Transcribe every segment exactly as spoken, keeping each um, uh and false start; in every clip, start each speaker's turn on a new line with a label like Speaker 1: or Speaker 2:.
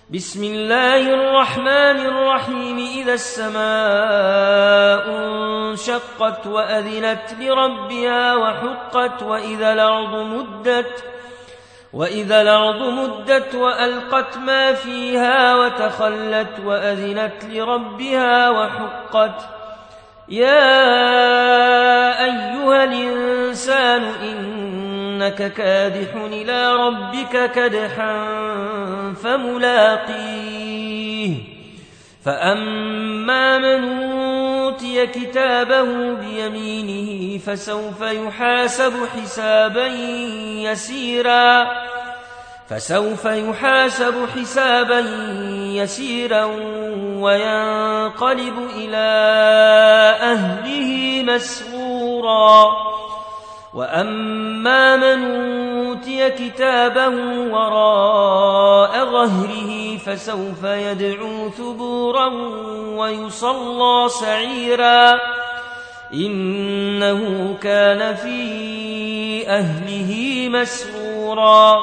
Speaker 1: بسم الله الرحمن الرحيم إذا السماء انشقت وأذنت لربها وحقت وإذا الأرض مدت وإذا الأرض مدت وألقت ما فيها وتخلت وأذنت لربها وحقت يا أيها الإنسان إنك كادح إلى ربك كدحا فملاقيه فأما من أوتي كتابه بيمينه فسوف يحاسب حسابا يسيرا فسوف يحاسب حسابا يسيرا وينقلب إلى أهله مسرورا وأما من أوتي كتابه وراء ظهره فسوف يدعو ثبورا ويصلى سعيرا إنه كان في أهله مسرورا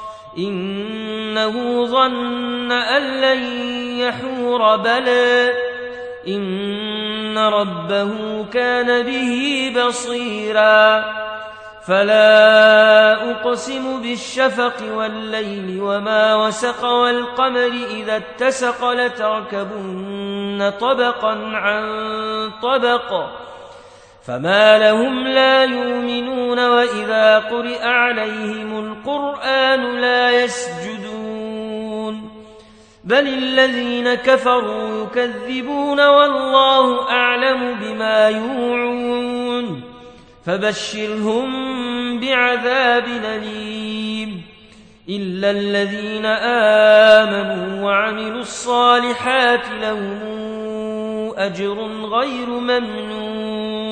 Speaker 1: إنه ظن أن لن يحور بلى إن ربه كان به بصيرا فلا أقسم بالشفق والليل وما وسق والقمر إذا اتسق لتركبن طبقا عن طبق فما لهم لا يؤمنون وإذا قرئ عليهم القرآن لا يسجدون بل الذين كفروا يكذبون والله أعلم بما يوعون فبشرهم بعذاب أليم إلا الذين آمنوا وعملوا الصالحات لهم أجر غير ممنون